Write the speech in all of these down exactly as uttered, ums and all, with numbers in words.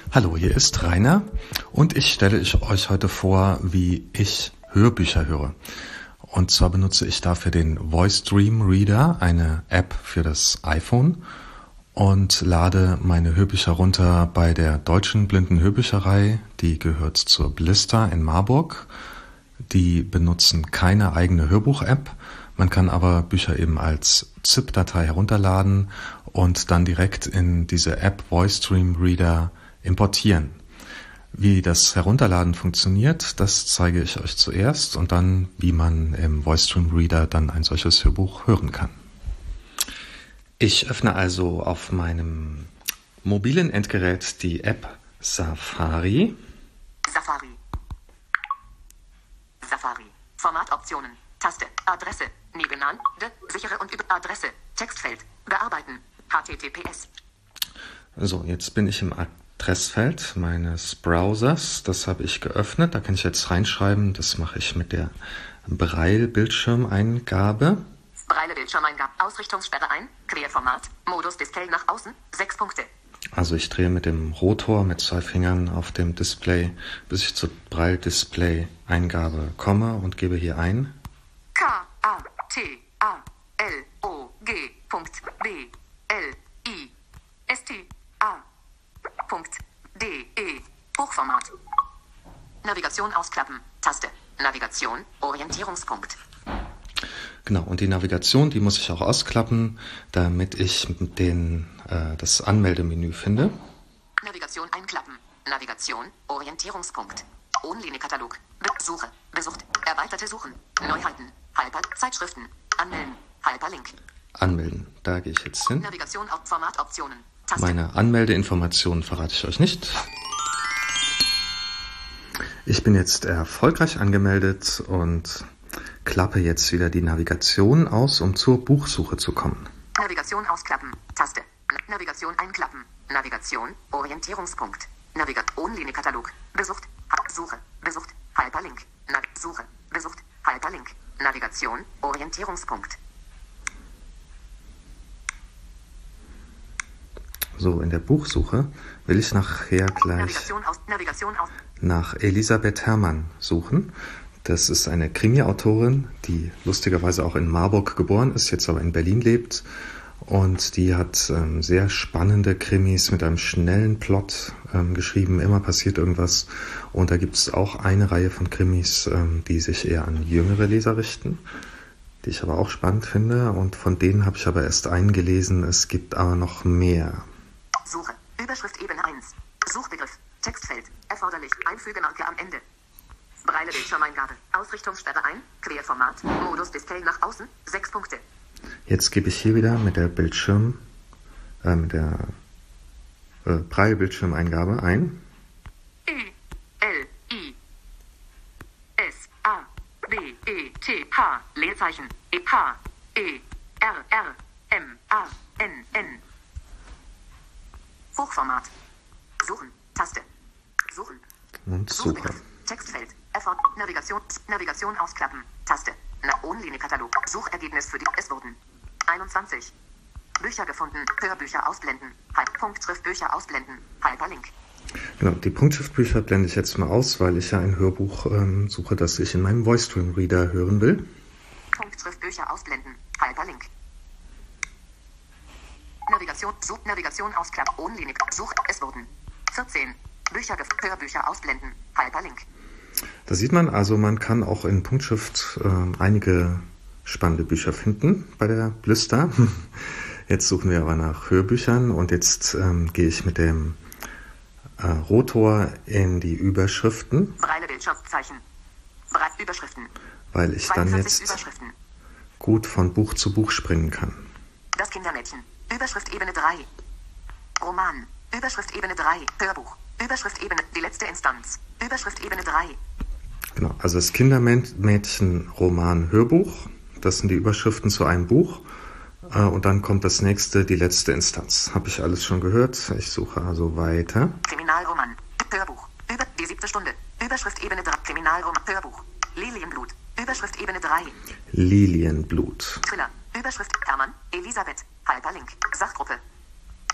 Hallo, hier ist Rainer und ich stelle euch heute vor, wie ich Hörbücher höre. Und zwar benutze ich dafür den Voice Dream Reader, eine App für das iPhone, und lade meine Hörbücher runter bei der Deutschen Blindenhörbücherei. Die gehört zur Blista in Marburg. Die benutzen keine eigene Hörbuch-App. Man kann aber Bücher eben als ZIP-Datei herunterladen und dann direkt in diese App Voice Dream Reader importieren. Wie das Herunterladen funktioniert, das zeige ich euch zuerst und dann, wie man im Voice Dream Reader dann ein solches Hörbuch hören kann. Ich öffne also auf meinem mobilen Endgerät die App Safari. Safari. Safari. Formatoptionen. Taste. Adresse. Nebenan. De. Sichere und über Adresse. Textfeld. Bearbeiten. H T T P S. So, jetzt bin ich im Adressfeld meines Browsers. Das habe ich geöffnet. Da kann ich jetzt reinschreiben. Das mache ich mit der Braille-Bildschirmeingabe. Braille-Bildschirmeingabe. Ausrichtungssperre ein. Querformat. Modus Display nach außen. Sechs Punkte. Also ich drehe mit dem Rotor mit zwei Fingern auf dem Display, bis ich zur Braille-Display-Eingabe komme und gebe hier ein K A T A L O G B L I S T A D E. Hochformat. Navigation ausklappen. Taste. Navigation. Orientierungspunkt. Genau, und die Navigation, die muss ich auch ausklappen, damit ich den, äh, das Anmeldemenü finde. Navigation einklappen. Navigation. Orientierungspunkt. Online-Katalog. Suche. Besucht. Erweiterte Suchen. Neuheiten. Hyper. Zeitschriften. Anmelden. Hyperlink. Anmelden. Da gehe ich jetzt hin. Navigation auf Formatoptionen. Taste. Meine Anmeldeinformationen verrate ich euch nicht. Ich bin jetzt erfolgreich angemeldet und klappe jetzt wieder die Navigation aus, um zur Buchsuche zu kommen. Navigation ausklappen. Taste. Navigation einklappen. Navigation. Orientierungspunkt. Navigation. Online-Katalog. Besucht. Suche. Besucht. Hyperlink. Nav Suche. Besucht. Hyperlink. Navigation. Orientierungspunkt. So, in der Buchsuche will ich nachher gleich Navigation aus, Navigation aus. nach Elisabeth Herrmann suchen. Das ist eine Krimi-Autorin, die lustigerweise auch in Marburg geboren ist, jetzt aber in Berlin lebt. Und die hat ähm, sehr spannende Krimis mit einem schnellen Plot ähm, geschrieben. Immer passiert irgendwas. Und da gibt es auch eine Reihe von Krimis, ähm, die sich eher an jüngere Leser richten, die ich aber auch spannend finde. Und von denen habe ich aber erst einen gelesen. Es gibt aber noch mehr. Suche. Überschrift Ebene eins. Suchbegriff. Textfeld. Erforderlich. Einfügemarke am Ende. Braille-Bildschirmeingabe. Ausrichtungssperre ein. Querformat. Modus Display nach außen. Sechs Punkte. Jetzt gebe ich hier wieder mit der Bildschirm, äh, mit der äh, Braille-Bildschirmeingabe ein. E L I S A B E T H. Leerzeichen. E H E R R M A N N. Hochformat. Suchen. Taste. Suchen. Und Suche. Suchbegriff. Textfeld. Erford. Navigation. Navigation ausklappen. Taste. Na Online-Katalog. Suchergebnis für die. Es wurden einundzwanzig Bücher gefunden. Hörbücher ausblenden. Hype. Punktschriftbücher ausblenden. Hyperlink. Genau, die Punktschriftbücher blende ich jetzt mal aus, weil ich ja ein Hörbuch ähm, suche, das ich in meinem Voice Dream Reader hören will. Punktschriftbücher ausblenden. Hyperlink. Navigation. Such. Navigation ausklappen. Online. Such. Es wurden vierzehn Bücher gefunden. Hörbücher ausblenden. Hyperlink. Da sieht man also, man kann auch in Punktschrift äh, einige spannende Bücher finden bei der Blista. Jetzt suchen wir aber nach Hörbüchern und jetzt ähm, gehe ich mit dem äh, Rotor in die Überschriften. Braille-Bildschirmzeichen. Breit Überschriften. Weil ich dann jetzt Überschriften. gut von Buch zu Buch springen kann. Das Kindermädchen. Überschrift Ebene drei. Roman. Überschrift Ebene drei. Hörbuch. Überschrift Ebene. Die letzte Instanz. Überschrift Ebene drei. Genau, also das Kindermädchen-Roman-Hörbuch. Das sind die Überschriften zu einem Buch. Äh, und dann kommt das nächste, die letzte Instanz. Habe ich alles schon gehört. Ich suche also weiter. Kriminalroman. Hörbuch. Über die siebte Stunde. Überschrift Ebene drei. Kriminalroman. Hörbuch. Lilienblut. Überschrift Ebene drei. Lilienblut. Thriller. Überschrift Hermann. Elisabeth. Hyperlink. Sachgruppe.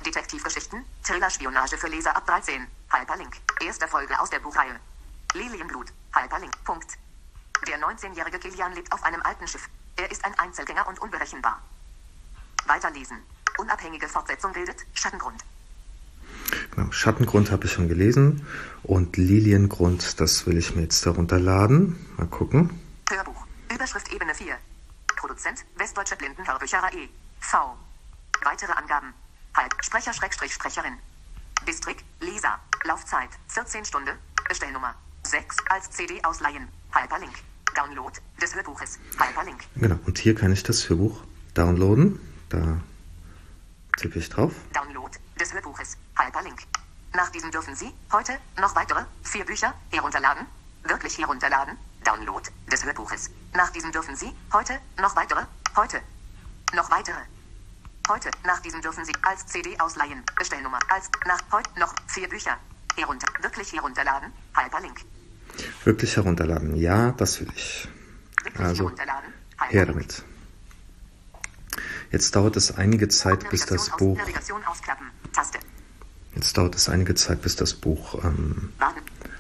Detektivgeschichten, Thriller-Spionage für Leser ab dreizehn. Hyperlink. Erste Folge aus der Buchreihe. Lilienblut. Hyperlink. Punkt. Der neunzehnjährige Kilian lebt auf einem alten Schiff. Er ist ein Einzelgänger und unberechenbar. Weiterlesen. Unabhängige Fortsetzung bildet Schattengrund. Genau, Schattengrund habe ich schon gelesen. Und Liliengrund, das will ich mir jetzt herunterladen. Mal gucken. Hörbuch. Überschrift Ebene vier. Produzent Westdeutsche Blindenhörbücher E V. Weitere Angaben. Halb. Sprecher Schrägstrich Sprecherin. Bistrik. Leser. Laufzeit vierzehn Stunden. Bestellnummer sechs. Als C D ausleihen. Hyperlink. Download des Hörbuches. Hyperlink. Genau, und hier kann ich das Hörbuch downloaden. Da tippe ich drauf. Download des Hörbuches. Hyperlink. Nach diesem dürfen Sie heute noch weitere vier Bücher herunterladen. Wirklich herunterladen. Download des Hörbuches. Nach diesem dürfen Sie heute noch weitere. Heute. Noch weitere. Heute. Nach diesem dürfen Sie als C D ausleihen. Bestellnummer. Als nach heute noch vier Bücher. Herunter. Wirklich herunterladen. Hyperlink. Wirklich herunterladen. Ja, das will ich. Wirklich Also, herunterladen. her damit. Jetzt dauert es einige Zeit, bis das Navigation Buch. Aus, Navigation ausklappen. Taste. Jetzt dauert es einige Zeit, bis das Buch ähm, Warten.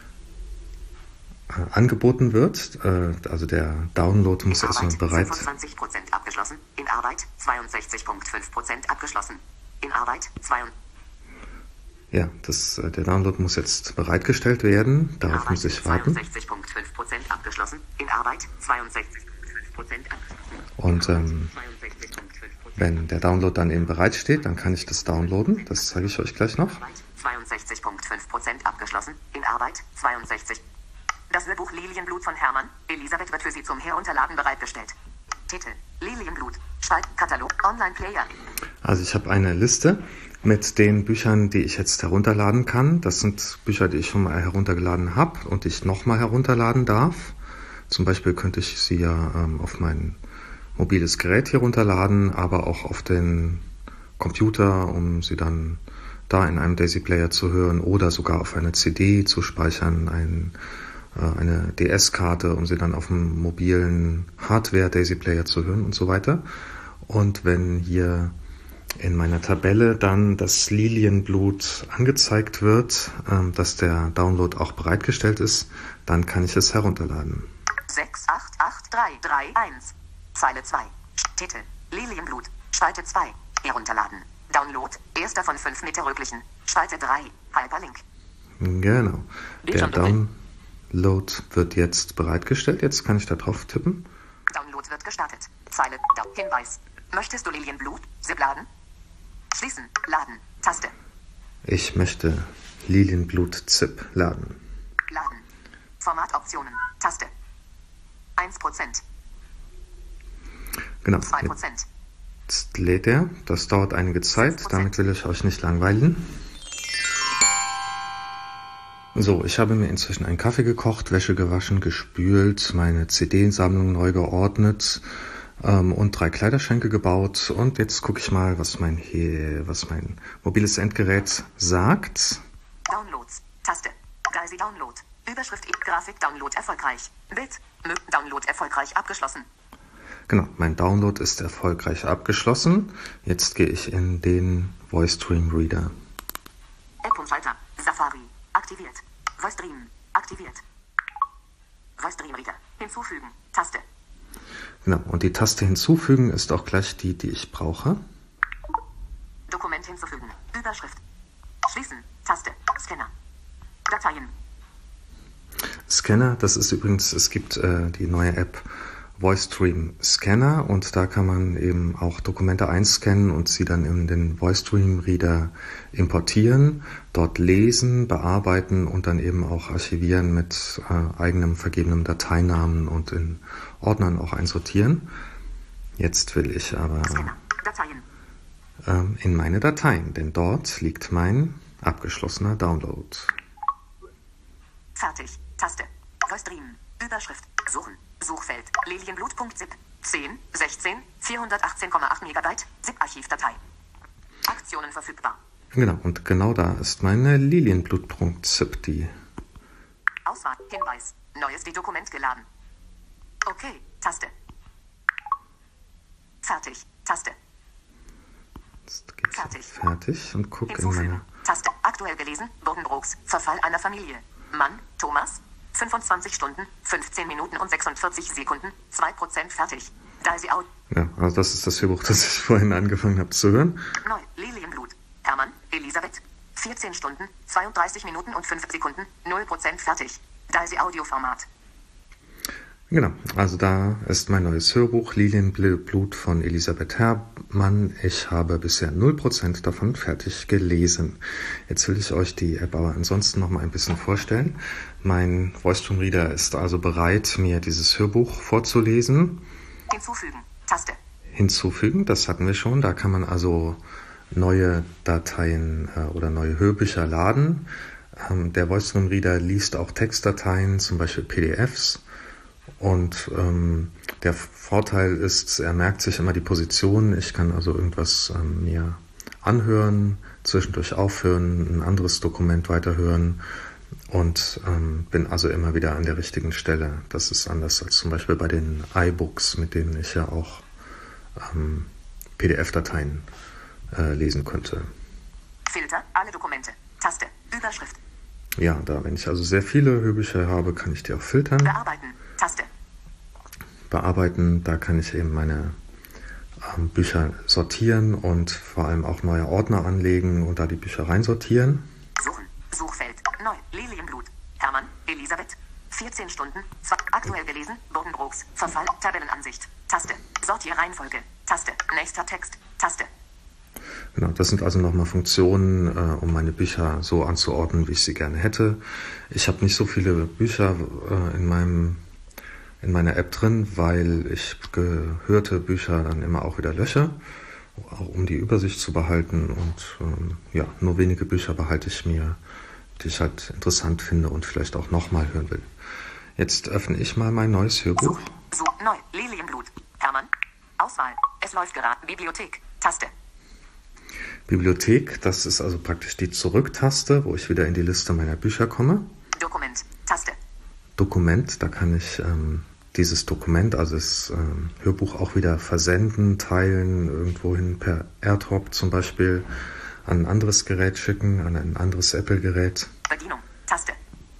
äh, angeboten wird. Äh, also der Download muss In erstmal Arbeit bereit. fünfundzwanzig Prozent abgeschlossen. In Arbeit zweiundsechzig Komma fünf Prozent abgeschlossen. In Arbeit zweiundachtzig. Ja, das, äh, der Download muss jetzt bereitgestellt werden. Darauf muss ich warten. zweiundsechzig Komma fünf Prozent abgeschlossen. In Arbeit zweiundsechzig Komma fünf Prozent abgeschlossen. Und ähm, zweiundsechzig Komma fünf Prozent. wenn der Download dann eben bereitsteht, dann kann ich das downloaden. Das zeige ich euch gleich noch. zweiundsechzig Komma fünf Prozent abgeschlossen. In Arbeit zweiundsechzig. Das Hörbuch Lilienblut von Hermann. Elisabeth wird für Sie zum Herunterladen bereitgestellt. Titel: Lilienblut. Spaltkatalog. Online-Player. Also ich habe eine Liste mit den Büchern, die ich jetzt herunterladen kann. Das sind Bücher, die ich schon mal heruntergeladen habe und die ich nochmal herunterladen darf. Zum Beispiel könnte ich sie ja ähm, auf mein mobiles Gerät hier runterladen, aber auch auf den Computer, um sie dann da in einem Daisy Player zu hören oder sogar auf eine C D zu speichern, ein, äh, eine D S-Karte, um sie dann auf dem mobilen Hardware Daisy Player zu hören und so weiter. Und wenn hier in meiner Tabelle dann das Lilienblut angezeigt wird, äh, dass der Download auch bereitgestellt ist, dann kann ich es herunterladen. sechs acht acht drei drei eins. Zeile zwei. Titel: Lilienblut. Spalte zwei. Herunterladen. Download. Erster von fünf Meterröglichen. Spalte drei. Hyperlink. Genau. Bin Der schon drin. Download wird jetzt bereitgestellt. Jetzt kann ich da drauf tippen. Download wird gestartet. Zeile. Da. Hinweis. Möchtest du Lilienblut? Zip laden? Schließen. Laden. Taste. Ich möchte Lilienblut-Zip laden. Laden. Formatoptionen. Taste. eins Prozent. Genau. zwei Prozent. Jetzt lädt er. Das dauert einige Zeit. Damit will ich euch nicht langweilen. So, ich habe mir inzwischen einen Kaffee gekocht, Wäsche gewaschen, gespült, meine C D-Sammlung neu geordnet ähm, und drei Kleiderschränke gebaut. Und jetzt gucke ich mal, was mein, hier, was mein mobiles Endgerät sagt. Downloads. Taste. Daisy Download. Überschrift. Grafik. Download erfolgreich. Bild. Mö- Download erfolgreich abgeschlossen. Genau, mein Download ist erfolgreich abgeschlossen. Jetzt gehe ich in den VoiceStream Reader. App-Schalter. Safari. Aktiviert. VoiceStream. Aktiviert. VoiceStream Reader. Hinzufügen. Taste. Genau, und die Taste hinzufügen ist auch gleich die, die ich brauche. Dokument hinzufügen. Überschrift. Schließen. Taste. Scanner. Dateien. Scanner, das ist übrigens, es gibt äh, die neue App VoiceStream Scanner und da kann man eben auch Dokumente einscannen und sie dann in den VoiceStream Reader importieren, dort lesen, bearbeiten und dann eben auch archivieren mit äh, eigenem vergebenem Dateinamen und in Ordnern auch einsortieren. Jetzt will ich aber Scanner. Dateien. ähm, in meine Dateien, denn dort liegt mein abgeschlossener Download. Fertig. Taste. VoiceStream. Überschrift. Suchen. Suchfeld. Lilienblut.zip. zehn, sechzehn, vierhundertachtzehn Komma acht Megabyte. Zip-Archivdatei. Aktionen verfügbar. Genau, und genau da ist meine Lilienblut.zip, die. Auswahl. Hinweis. Neues D-Dokument geladen. Okay. Taste. Fertig. Taste. Jetzt geht's Fertig. fertig und guck in Hinzufügen. meine... Taste. Aktuell gelesen. Buddenbrooks. Verfall einer Familie. Mann, Thomas. fünfundzwanzig Stunden, fünfzehn Minuten und sechsundvierzig Sekunden. zwei Prozent fertig. Da sie out. Ja, also das ist das Hörbuch, das ich vorhin angefangen habe zu hören. Neu. Lilienblut. Hermann, Elisabeth. vierzehn Stunden, zweiunddreißig Minuten und fünf Sekunden. null Prozent fertig. Da sie Audioformat. Genau, also da ist mein neues Hörbuch Lilienblut von Elisabeth Hermann. Ich habe bisher null Prozent davon fertig gelesen. Jetzt will ich euch die App aber ansonsten noch mal ein bisschen vorstellen. Mein Voice-Stream Reader ist also bereit, mir dieses Hörbuch vorzulesen. Hinzufügen. Taste. Hinzufügen, das hatten wir schon. Da kann man also neue Dateien äh, oder neue Hörbücher laden. Ähm, der Voice-Stream Reader liest auch Textdateien, zum Beispiel P D Fs. Und ähm, der Vorteil ist, er merkt sich immer die Position. Ich kann also irgendwas ähm, mir anhören, zwischendurch aufhören, ein anderes Dokument weiterhören und ähm, bin also immer wieder an der richtigen Stelle. Das ist anders als zum Beispiel bei den iBooks, mit denen ich ja auch ähm, P D F-Dateien äh, lesen könnte. Filter. Alle Dokumente. Taste. Überschrift. Ja, da, wenn ich also sehr viele Hörbücher habe, kann ich die auch filtern. Bearbeiten. Taste. Bearbeiten, da kann ich eben meine ähm, Bücher sortieren und vor allem auch neue Ordner anlegen und da die Bücher reinsortieren. Suchen. Suchfeld. Neu. Lilienblut. Hermann. Elisabeth. vierzehn Stunden. Zwei. Aktuell gelesen. Buddenbrooks. Verfall. Tabellenansicht. Taste. Sortierreihenfolge. Taste. Nächster Text. Taste. Genau, das sind also nochmal Funktionen, äh, um meine Bücher so anzuordnen, wie ich sie gerne hätte. Ich habe nicht so viele Bücher äh, in meinem in meiner App drin, weil ich gehörte Bücher dann immer auch wieder lösche, auch um die Übersicht zu behalten. Und ähm, ja, nur wenige Bücher behalte ich mir, die ich halt interessant finde und vielleicht auch nochmal hören will. Jetzt öffne ich mal mein neues Hörbuch. Suchen. Such. Neu. Lilienblut. Hermann. Auswahl. Es läuft gerade. Bibliothek. Taste. Bibliothek, das ist also praktisch die Zurück-Taste, wo ich wieder in die Liste meiner Bücher komme. Dokument. Taste. Dokument, da kann ich ähm, dieses Dokument, also das ähm, Hörbuch auch wieder versenden, teilen, irgendwohin per AirDrop zum Beispiel an ein anderes Gerät schicken, an ein anderes Apple-Gerät. Bedienung. Taste.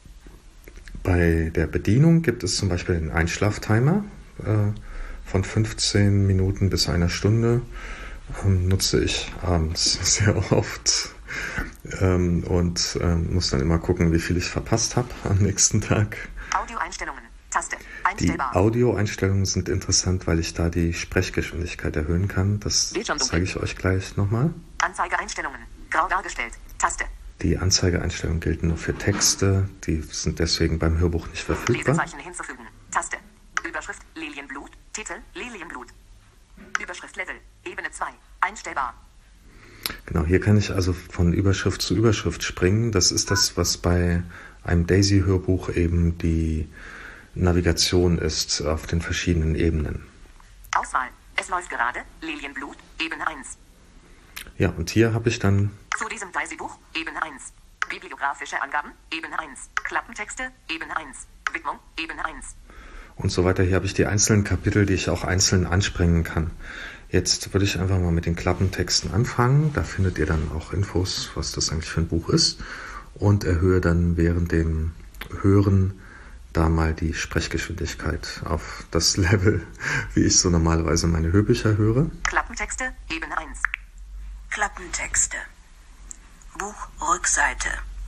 Bei der Bedienung gibt es zum Beispiel einen Einschlaftimer äh, von fünfzehn Minuten bis einer Stunde. Ähm, nutze ich abends sehr oft ähm, und ähm, muss dann immer gucken, wie viel ich verpasst habe am nächsten Tag. Audioeinstellungen. Taste. Die Einstellbar. Audioeinstellungen sind interessant, weil ich da die Sprechgeschwindigkeit erhöhen kann. Das Bildschirm dunkel. zeige ich euch gleich nochmal. Anzeigeeinstellungen. Grau dargestellt. Taste. Die Anzeigeeinstellungen gelten nur für Texte, die sind deswegen beim Hörbuch nicht verfügbar. Lesezeichen hinzufügen. Taste. Überschrift Lilienblut. Titel Lilienblut. Überschrift Level. Ebene zwei. Einstellbar. Genau, hier kann ich also von Überschrift zu Überschrift springen. Das ist das, was bei einem Daisy-Hörbuch eben die Navigation ist auf den verschiedenen Ebenen. Auswahl. Es läuft gerade. Lilienblut. Ebene eins. Ja, und hier habe ich dann Zu diesem Daisy-Buch. Ebene eins. Bibliografische Angaben. Ebene eins. Klappentexte. Ebene eins. Widmung. Ebene eins. und so weiter. Hier habe ich die einzelnen Kapitel, die ich auch einzeln anspringen kann. Jetzt würde ich einfach mal mit den Klappentexten anfangen. Da findet ihr dann auch Infos, was das eigentlich für ein Buch ist. Und erhöhe dann während dem Hören da mal die Sprechgeschwindigkeit auf das Level, wie ich so normalerweise meine Hörbücher höre. Klappentexte. Ebene eins. Klappentexte. Buchrückseite.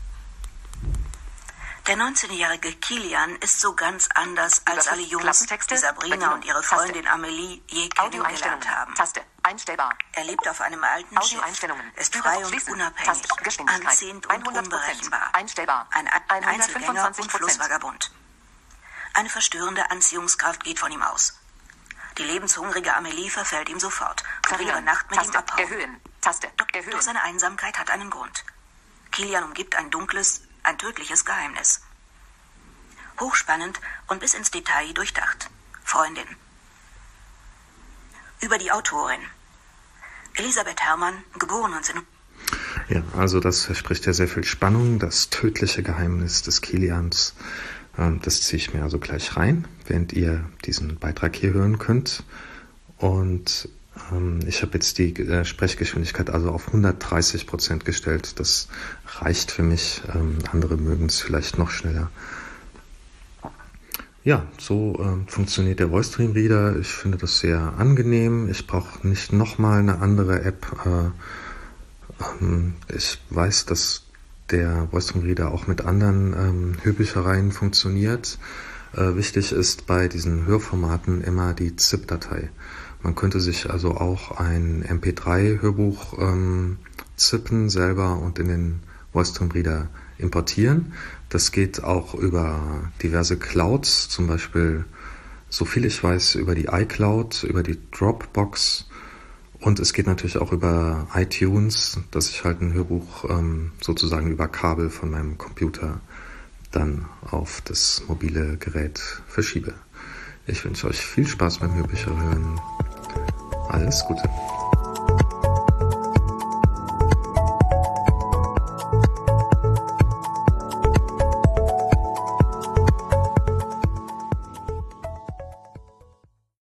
Der neunzehnjährige Kilian ist so ganz anders als alle Jungs, die Sabrina und ihre Freundin Amelie je kennengelernt haben. Taste. Einstellbar. Er lebt auf einem alten Schiff, Audioeinstellungen. ist frei und Schließen. unabhängig, Taste. Geschwindigkeit. anziehend und hundert Prozent. unberechenbar. Einstellbar. Ein, ein Einzelgänger und hundertfünfundzwanzig Prozent. Flussvagabund. Eine verstörende Anziehungskraft geht von ihm aus. Die lebenshungrige Amelie verfällt ihm sofort und will über Nacht mit ihm Taste. abhauen. Erhöhen. Taste. Erhöhen. Doch seine Einsamkeit hat einen Grund. Kilian umgibt ein dunkles, ein tödliches Geheimnis. Hochspannend und bis ins Detail durchdacht. Freundin. Über die Autorin. Elisabeth Hermann, geboren neunzehn. Ja, also das verspricht ja sehr viel Spannung. Das tödliche Geheimnis des Kilians, ähm, das ziehe ich mir also gleich rein, während ihr diesen Beitrag hier hören könnt. Und Ähm, ich habe jetzt die äh, Sprechgeschwindigkeit also auf hundertdreißig Prozent gestellt. Das reicht für mich. Ähm, andere mögen es vielleicht noch schneller. Ja, so äh, funktioniert der VoiceStream Reader. Ich finde das sehr angenehm. Ich brauche nicht nochmal eine andere App. Äh, ähm, ich weiß, dass der VoiceStream Reader auch mit anderen ähm, Hörbüchereien funktioniert. Äh, wichtig ist bei diesen Hörformaten immer die ZIP-Datei. Man könnte sich also auch ein M P drei Hörbuch ähm, zippen selber und in den VoiceStream Reader importieren. Das geht auch über diverse Clouds, zum Beispiel, so viel ich weiß, über die iCloud, über die Dropbox, und es geht natürlich auch über iTunes, dass ich halt ein Hörbuch ähm, sozusagen über Kabel von meinem Computer dann auf das mobile Gerät verschiebe. Ich wünsche euch viel Spaß beim Hörbücher hören. Alles Gute.